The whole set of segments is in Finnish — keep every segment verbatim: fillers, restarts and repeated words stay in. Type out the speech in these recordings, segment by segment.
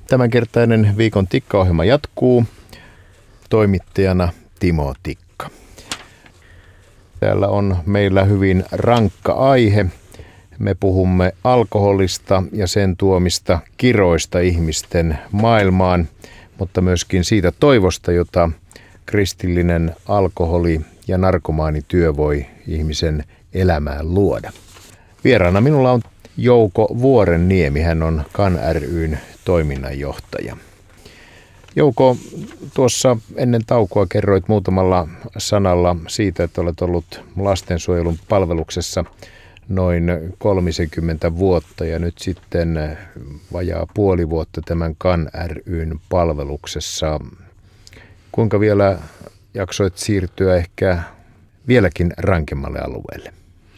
Tämänkertainen Viikon Tikka-ohjelma jatkuu. Toimittajana Timo Tikka. Täällä on meillä hyvin rankka aihe. Me puhumme alkoholista ja sen tuomista kiroista ihmisten maailmaan, mutta myöskin siitä toivosta, jota kristillinen alkoholi- ja narkomaanityö voi ihmisen elämään luoda. Vieraana minulla on Jouko Vuorenniemi, hän on C A N ry:n toiminnanjohtaja. Jouko, tuossa ennen taukoa kerroit muutamalla sanalla siitä, että olet ollut lastensuojelun palveluksessa noin kolmekymmentä vuotta ja nyt sitten vajaa puoli vuotta tämän C A N ry:n palveluksessa. Kuinka vielä jaksoit siirtyä ehkä vieläkin rankemmalle alueelle?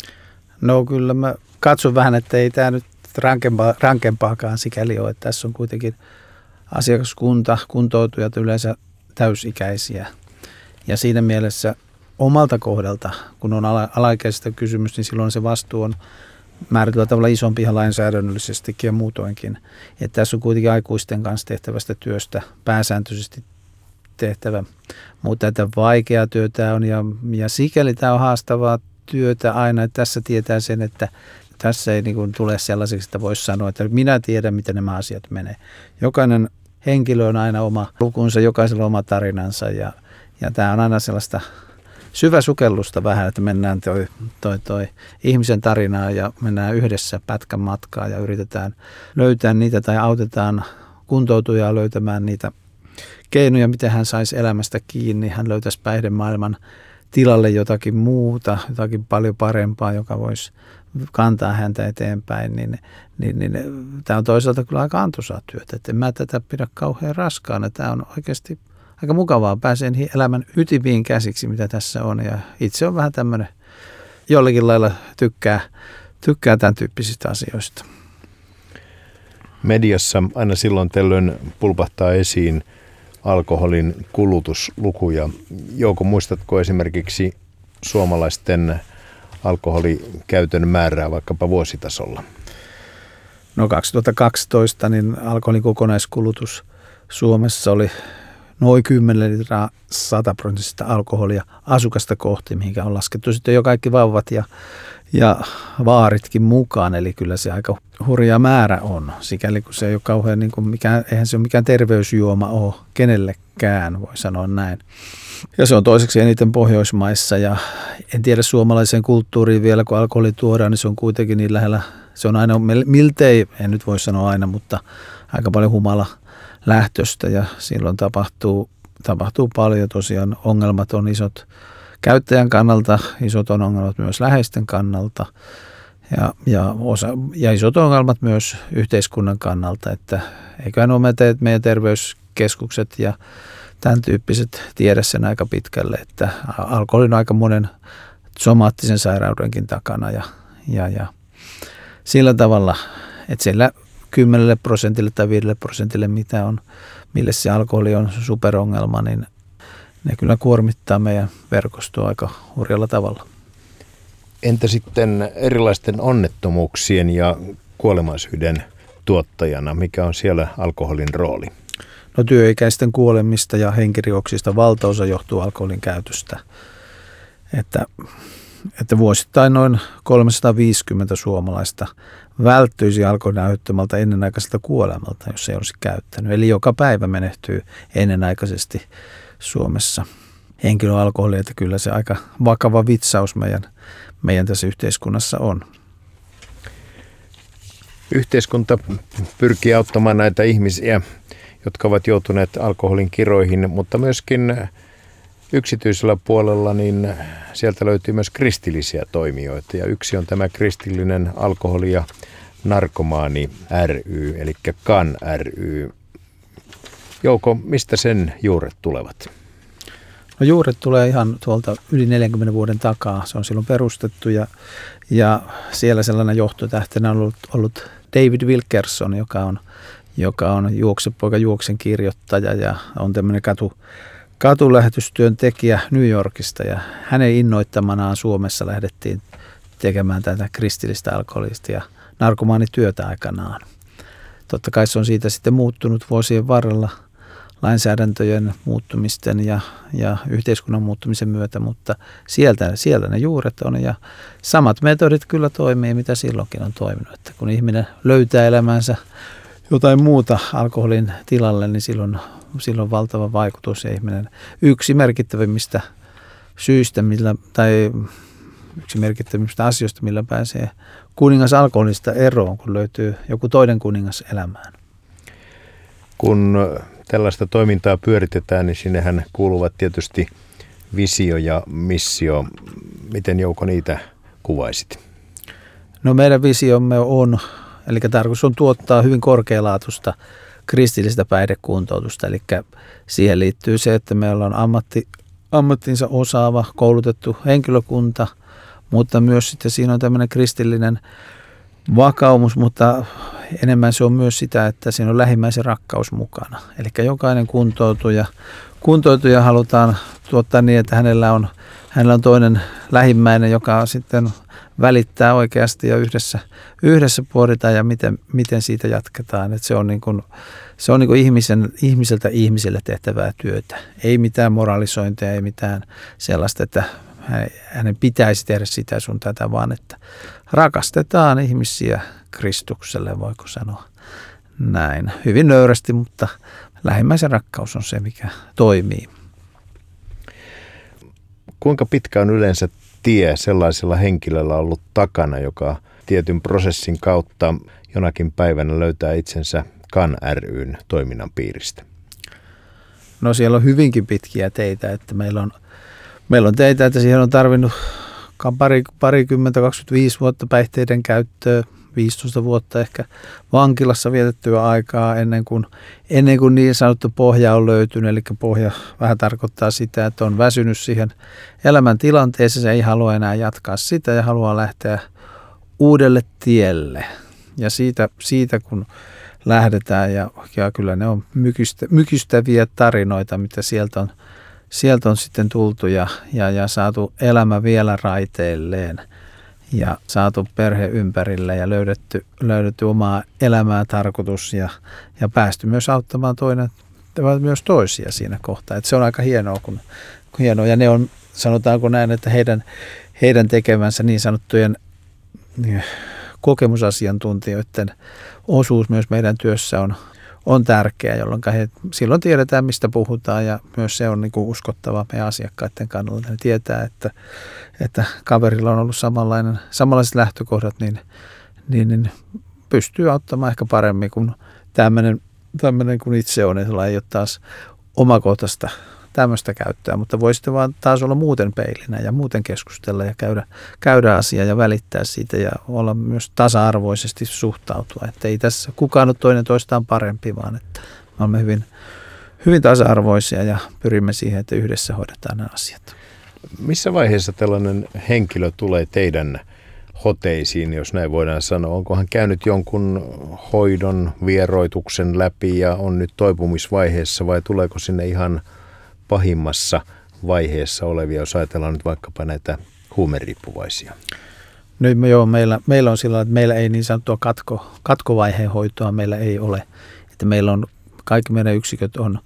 No kyllä mä katson vähän, että ei tämä nyt rankempaa, rankempaakaan sikäli ole. Että tässä on kuitenkin asiakaskunta, kuntoutujat yleensä täysikäisiä. Ja siinä mielessä omalta kohdalta, kun on ala, alaikäisestä kysymys, niin silloin se vastuu on määrätyllä tavalla isompi ihan lainsäädännöllisestikin ja muutoinkin. Että tässä on kuitenkin aikuisten kanssa tehtävästä työstä pääsääntöisesti tehtävä. Mutta tätä vaikeaa työtä on ja, ja sikäli tämä on haastavaa työtä aina, että tässä tietää sen, että tässä ei niin kuin tule sellaiseksi, että voisi sanoa, että minä tiedän, miten nämä asiat menee. Jokainen henkilö on aina oma lukunsa, jokaisella oma tarinansa ja, ja tämä on aina sellaista syväsukellusta vähän, että mennään toi, toi, toi ihmisen tarinaa ja mennään yhdessä pätkän matkaa ja yritetään löytää niitä tai autetaan kuntoutujaa löytämään niitä keinoja, miten hän saisi elämästä kiinni, hän löytäisi päihdemaailman tilalle jotakin muuta, jotakin paljon parempaa, joka voisi kantaa häntä eteenpäin, niin, niin, niin tämä on toisaalta kyllä aika antoisaa työtä. Että en mä tätä pidä kauhean raskaana. Tämä on oikeasti aika mukavaa. Pääsee elämän ytimiin käsiksi, mitä tässä on. Ja itse on vähän tämmöinen, jollakin lailla tykkää, tykkää tämän tyyppisistä asioista. Mediassa aina silloin tällöin pulpahtaa esiin alkoholin kulutuslukuja. Jouko, muistatko esimerkiksi suomalaisten alkoholikäytön määrää vaikkapa vuositasolla? No kaksituhattakaksitoista niin alkoholin kokonaiskulutus Suomessa oli noin kymmenen litraa sataprosenttista alkoholia asukasta kohti, mihinkä on laskettu sitten jo kaikki vauvat ja, ja vaaritkin mukaan. Eli kyllä se aika hurja määrä on, sikäli kun se ei ole kauhean, niin kuin mikään, eihän se ole mikään terveysjuoma ole kenellekään, voi sanoa näin. Ja se on toiseksi eniten Pohjoismaissa ja en tiedä suomalaiseen kulttuuriin vielä, kun alkoholi tuodaan, niin se on kuitenkin niin lähellä, se on aina miltei, en nyt voi sanoa aina, mutta aika paljon humala lähtöstä ja silloin tapahtuu, tapahtuu paljon tosiaan, ongelmat on isot käyttäjän kannalta, isot on ongelmat myös läheisten kannalta ja, ja, osa, ja isot ongelmat myös yhteiskunnan kannalta, että eiköhän ole meidän, meidän terveyskeskukset ja tämän tyyppiset tiedä sen aika pitkälle, että alkoholi on aika monen somaattisen sairaudenkin takana ja, ja, ja sillä tavalla, että siellä kymmenelle prosentille tai viidelle prosentille, mitä on, mille se alkoholi on superongelma, niin ne kyllä kuormittaa meidän verkostoa aika hurjalla tavalla. Entä sitten erilaisten onnettomuuksien ja kuolemaisyyden tuottajana, mikä on siellä alkoholin rooli? No työikäisten kuolemista ja henkirikoksista valtaosa johtuu alkoholin käytöstä. Että, että vuosittain noin kolmesataaviisikymmentä suomalaista välttyisi alkoholin aiheuttamalta ennenaikaiselta kuolemalta, jos ei olisi käyttänyt. Eli joka päivä menehtyy ennenaikaisesti Suomessa henkilöalkoholia, että kyllä se aika vakava vitsaus meidän, meidän tässä yhteiskunnassa on. Yhteiskunta pyrkii auttamaan näitä ihmisiä, jotka ovat joutuneet alkoholin kiroihin, mutta myöskin yksityisellä puolella niin sieltä löytyy myös kristillisiä toimijoita. Ja yksi on tämä kristillinen alkoholi- ja narkomaani ry, eli C A N ry. Jouko, mistä sen juuret tulevat? No juuret tulee ihan tuolta yli neljänkymmenen vuoden takaa. Se on silloin perustettu ja, ja siellä sellainen johtotähtenä on ollut, ollut David Wilkerson, joka on, joka on juoksepoika juoksen kirjoittaja ja on tämmöinen katu, katulähetystyön tekijä New Yorkista. Ja hänen innoittamanaan Suomessa lähdettiin tekemään tätä kristillistä alkoholista ja narkomaanityötä aikanaan. totta kai se on siitä sitten muuttunut vuosien varrella lainsäädäntöjen muuttumisten ja, ja yhteiskunnan muuttumisen myötä, mutta sieltä, sieltä ne juuret on ja samat metodit kyllä toimii, mitä silloinkin on toiminut. Että kun ihminen löytää elämänsä jotain muuta alkoholin tilalle, niin silloin, silloin on valtava vaikutus ja ihminen yksi merkittävimmistä syistä, millä, tai yksi merkittävimmistä asioista, millä pääsee kuningas alkoholista eroon, kun löytyy joku toinen kuningas elämään. Kun tällaista toimintaa pyöritetään, niin sinnehän kuuluvat tietysti visio ja missio. Miten Jouko niitä kuvaisit? No meidän visiomme on, eli tarkoitus on tuottaa hyvin korkealaatuista kristillistä päihdekuntoutusta, eli siihen liittyy se, että meillä on ammatti, ammattinsa osaava, koulutettu henkilökunta, mutta myös sitten siinä on tämmöinen kristillinen vakaumus, mutta enemmän se on myös sitä, että siinä on lähimmäisen rakkaus mukana. Eli jokainen kuntoutuja, kuntoutuja halutaan tuottaa niin, että hänellä on, hänellä on toinen lähimmäinen, joka sitten välittää oikeasti ja yhdessä, yhdessä pohditaan ja miten, miten siitä jatketaan. Että se on, niin kuin, se on niin kuin ihmisen, ihmiseltä ihmiselle tehtävää työtä. Ei mitään moralisointia, ei mitään sellaista, että hänen pitäisi tehdä sitä sun tätä, vaan että rakastetaan ihmisiä Kristukselle, voiko sanoa näin. Hyvin nöyrästi, mutta lähimmäisen rakkaus on se, mikä toimii. Kuinka pitkä on yleensä tie sellaisella henkilöllä ollut takana, joka tietyn prosessin kautta jonakin päivänä löytää itsensä C A N ry:n toiminnan piiristä? No siellä on hyvinkin pitkiä teitä, että meillä on Meillä on teitä, että siihen on tarvinnut pari, parikymmentä, kaksikymmentäviisi vuotta päihteiden käyttöä, viisitoista vuotta ehkä vankilassa vietettyä aikaa ennen kuin, ennen kuin niin sanottu pohja on löytynyt. Eli pohja vähän tarkoittaa sitä, että on väsynyt siihen elämäntilanteeseen, se ei halua enää jatkaa sitä ja haluaa lähteä uudelle tielle. Ja siitä, siitä kun lähdetään, ja, ja kyllä ne on mykystä, mykystäviä tarinoita, mitä sieltä on Sieltä on sitten tultu ja, ja, ja saatu elämä vielä raiteilleen ja saatu perhe ympärille ja löydetty, löydetty omaa elämää tarkoitus ja, ja päästy myös auttamaan toinen, myös toisia siinä kohtaa. Et se on aika hienoa, kun, kun hienoa. Ja ne on, sanotaanko näin, että heidän, heidän tekemänsä niin sanottujen niin, kokemusasiantuntijoiden osuus myös meidän työssä on on tärkeää, jolloin he, silloin tiedetään, mistä puhutaan ja myös se on niin kuin uskottavaa meidän asiakkaiden kannalta. Ne tietää, että, että kaverilla on ollut samanlainen, samanlaiset lähtökohdat, niin, niin, niin pystyy auttamaan ehkä paremmin kuin tämmöinen, tämmöinen kuin itse on, että ei ole taas omakohtaista tämmöistä käyttöä, mutta voi sitten vaan taas olla muuten peilinä ja muuten keskustella ja käydä, käydä asiaa ja välittää siitä ja olla myös tasa-arvoisesti suhtautua. Että ei tässä kukaan ole toinen toistaan parempi, vaan että me olemme hyvin, hyvin tasa-arvoisia ja pyrimme siihen, että yhdessä hoidetaan nämä asiat. Missä vaiheessa tällainen henkilö tulee teidän hoteisiin, jos näin voidaan sanoa? Onko hän käynyt jonkun hoidon, vieroituksen läpi ja on nyt toipumisvaiheessa vai tuleeko sinne ihan pahimmassa vaiheessa olevia, jos ajatellaan nyt vaikkapa näitä huumeriippuvaisia? Nyt me joo, meillä, meillä on sillä, että meillä ei niin sanottua katko, katkovaiheen hoitoa meillä ei ole. Että meillä on, kaikki meidän yksiköt on,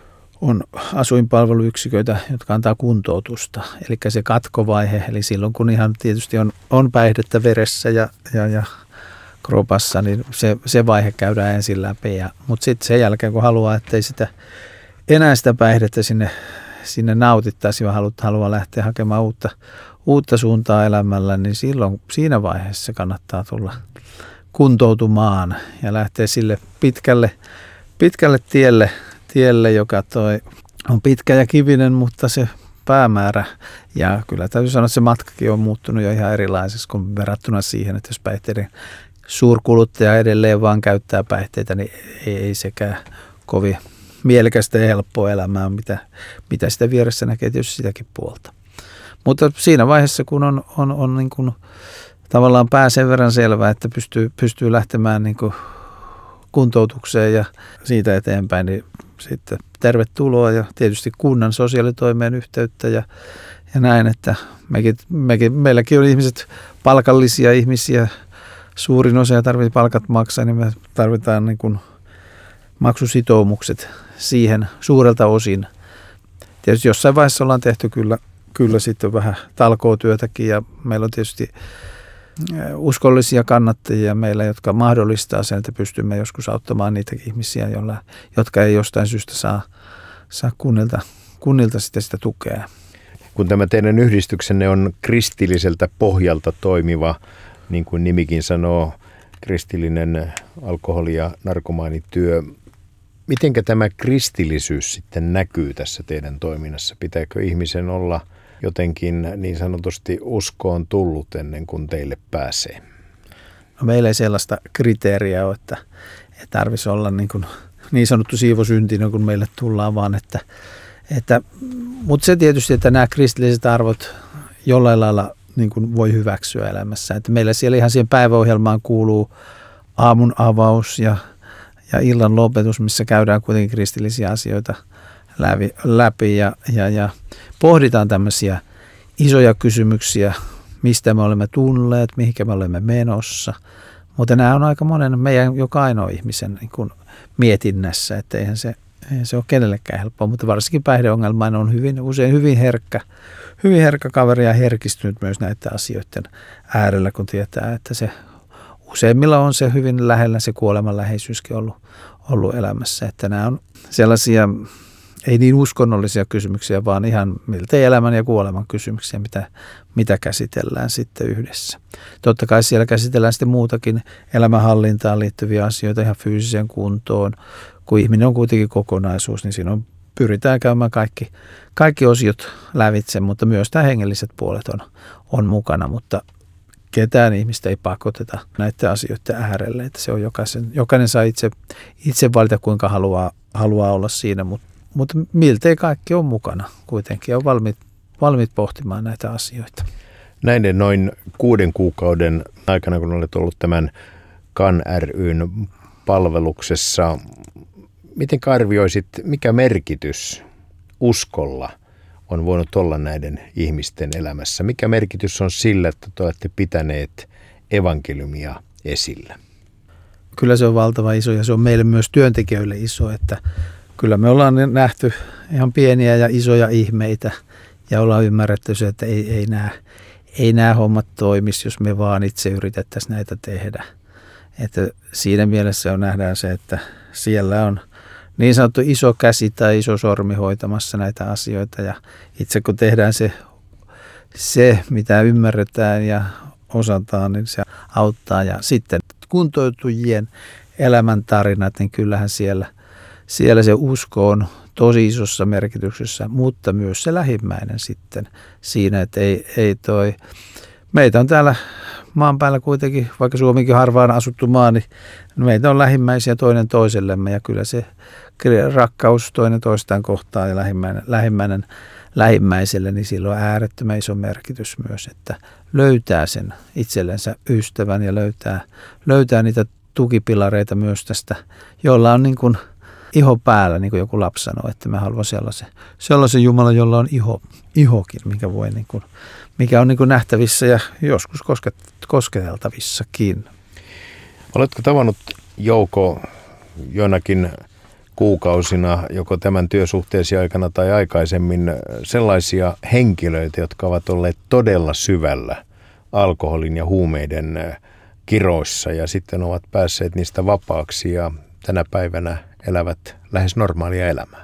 on asuinpalveluyksiköitä, jotka antaa kuntoutusta. Eli se katkovaihe, eli silloin kun ihan tietysti on, on päihdettä veressä ja, ja, ja kropassa, niin se, se vaihe käydään ensin läpi. Ja, mutta sitten sen jälkeen, kun haluaa, ettei sitä enää sitä päihdettä sinne, sinne nautittaisiin, vaan haluaa, haluaa lähteä hakemaan uutta, uutta suuntaa elämällä, niin silloin siinä vaiheessa kannattaa tulla kuntoutumaan ja lähteä sille pitkälle, pitkälle tielle, tielle, joka toi on pitkä ja kivinen, mutta se päämäärä. Ja kyllä täytyy sanoa, että se matkakin on muuttunut jo ihan erilaiseksi kuin verrattuna siihen, että jos päihteiden suurkuluttaja edelleen vaan käyttää päihteitä, niin ei, ei sekään kovin mielekästä ja helppoa elämää, mitä, mitä sitä vieressä näkee tietysti sitäkin puolta. Mutta siinä vaiheessa, kun on, on, on niin kuin tavallaan pää sen verran selvä, että pystyy, pystyy lähtemään niin kuin kuntoutukseen ja siitä eteenpäin, niin sitten tervetuloa ja tietysti kunnan sosiaalitoimeen yhteyttä ja, ja näin, että mekin, mekin, meilläkin on ihmiset palkallisia ihmisiä, suurin osa ja tarvitsee palkat maksaa, niin me tarvitaan niin kuin maksusitoumukset siihen suurelta osin. Tietysti jossain vaiheessa ollaan tehty kyllä, kyllä sitten vähän talkootyötäkin ja meillä on tietysti uskollisia kannattajia meillä, jotka mahdollistaa sen, että pystymme joskus auttamaan niitä ihmisiä, joilla, jotka ei jostain syystä saa, saa kunnilta, kunnilta sitä, sitä tukea. Kun tämä teidän yhdistyksenne on kristilliseltä pohjalta toimiva, niin kuin nimikin sanoo, kristillinen alkoholi- ja narkomaanityö, mitenkä tämä kristillisyys sitten näkyy tässä teidän toiminnassa? Pitääkö ihmisen olla jotenkin niin sanotusti uskoon tullut ennen kuin teille pääsee? No, meillä ei sellaista kriteeriä ole, että ei tarvitsisi olla niin, kuin, niin sanottu siivosyntinen, kun meille tullaan, vaan että, että mutta se tietysti, että nämä kristilliset arvot jollain lailla niin kuin voi hyväksyä elämässä. Että meillä siellä ihan siihen päiväohjelmaan kuuluu aamun avaus ja, ja illan lopetus, missä käydään kuitenkin kristillisiä asioita läpi, läpi ja, ja, ja pohditaan tämmöisiä isoja kysymyksiä, mistä me olemme tulleet, mihinkä me olemme menossa. Mutta nämä on aika monen meidän joka ainoa ihmisen niin kuin mietinnässä, että eihän se, eihän se ole kenellekään helppoa, mutta varsinkin päihdeongelmainen on hyvin, usein hyvin herkkä, hyvin herkkä kaveri ja herkistynyt myös näiden asioiden äärellä, kun tietää, että se useimmilla on se hyvin lähellä se kuolemanläheisyyskin ollut, ollut elämässä, että nämä on sellaisia ei niin uskonnollisia kysymyksiä, vaan ihan miltei elämän ja kuoleman kysymyksiä, mitä, mitä käsitellään sitten yhdessä. Totta kai siellä käsitellään sitten muutakin elämänhallintaan liittyviä asioita, ihan fyysiseen kuntoon. Kun ihminen on kuitenkin kokonaisuus, niin siinä on, pyritään käymään kaikki, kaikki osiot lävitse, mutta myös tämä hengelliset puolet on, on mukana, mutta ketään ihmistä ei pakoteta näiden asioiden äärelle, että se on jokaisen, jokainen saa itse, itse valita, kuinka haluaa, haluaa olla siinä, mutta Mutta miltei kaikki on mukana kuitenkin ja on valmiit, valmiit pohtimaan näitä asioita. Näiden noin kuuden kuukauden aikana, kun olet ollut tämän K A N ry:n palveluksessa, miten arvioisit, mikä merkitys uskolla on voinut olla näiden ihmisten elämässä? Mikä merkitys on sillä, että te olette pitäneet evankeliumia esillä? Kyllä se on valtava iso ja se on meille myös työntekijöille iso, että kyllä me ollaan nähty ihan pieniä ja isoja ihmeitä ja ollaan ymmärretty se, että ei, ei, nämä, ei nämä hommat toimisi, jos me vaan itse yritettäisiin näitä tehdä. Että siinä mielessä on nähdään se, että siellä on niin sanottu iso käsi tai iso sormi hoitamassa näitä asioita ja itse kun tehdään se, se mitä ymmärretään ja osataan, niin se auttaa. Ja sitten kuntoutujien elämäntarinat, niin kyllähän siellä Siellä se usko on tosi isossa merkityksessä, mutta myös se lähimmäinen sitten siinä, että ei, ei toi, meitä on täällä maan päällä kuitenkin, vaikka Suomikin harvaan asuttu maa, niin meitä on lähimmäisiä toinen toisellemme ja kyllä se rakkaus toinen toistaan kohtaan ja lähimmäinen, lähimmäinen lähimmäiselle, niin sillä on äärettömän iso merkitys myös, että löytää sen itsellensä ystävän ja löytää, löytää niitä tukipilareita myös tästä, joilla on niin kuin iho päällä, niin kuin joku lapsi sanoo, että mä haluan sellaisen, sellaisen Jumalan, jolla on iho, ihokin, mikä, voi niin kuin, mikä on niin kuin nähtävissä ja joskus kosket, kosketeltavissakin. Oletko tavannut, Jouko, jonakin kuukausina, joko tämän työsuhteesi aikana tai aikaisemmin, sellaisia henkilöitä, jotka ovat olleet todella syvällä alkoholin ja huumeiden kiroissa ja sitten ovat päässeet niistä vapaaksi ja tänä päivänä elävät lähes normaalia elämää?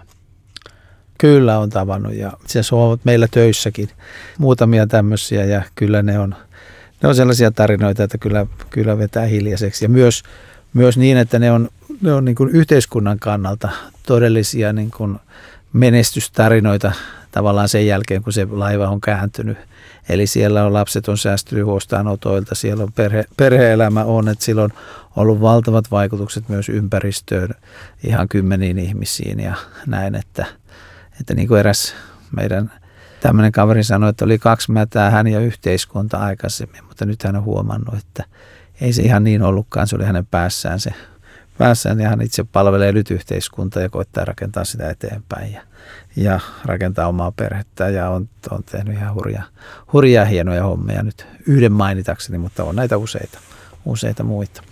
Kyllä on tavannut ja se ovat meillä töissäkin muutamia tämmöisiä ja kyllä ne on, ne on sellaisia tarinoita, että kyllä, kyllä vetää hiljaiseksi ja myös, myös niin, että ne on, ne on niin kuin yhteiskunnan kannalta todellisia niin kuin menestystarinoita tavallaan sen jälkeen, kun se laiva on kääntynyt. Eli siellä on lapset on säästynyt huostaanotoilta, siellä on perhe, perhe-elämä on, että sillä on ollut valtavat vaikutukset myös ympäristöön, ihan kymmeniin ihmisiin ja näin, että, että niin kuin eräs meidän tämmöinen kaveri sanoi, että oli kaksi mätää hän ja yhteiskunta aikaisemmin, mutta nyt hän on huomannut, että ei se ihan niin ollutkaan, se oli hänen päässään se, päässään ja hän itse palvelee nyt yhteiskuntaa ja koittaa rakentaa sitä eteenpäin ja, ja rakentaa omaa perhettä ja on, on tehnyt ihan hurjaa, hurjaa hienoja hommia nyt yhden mainitakseni, mutta on näitä useita. useita muita.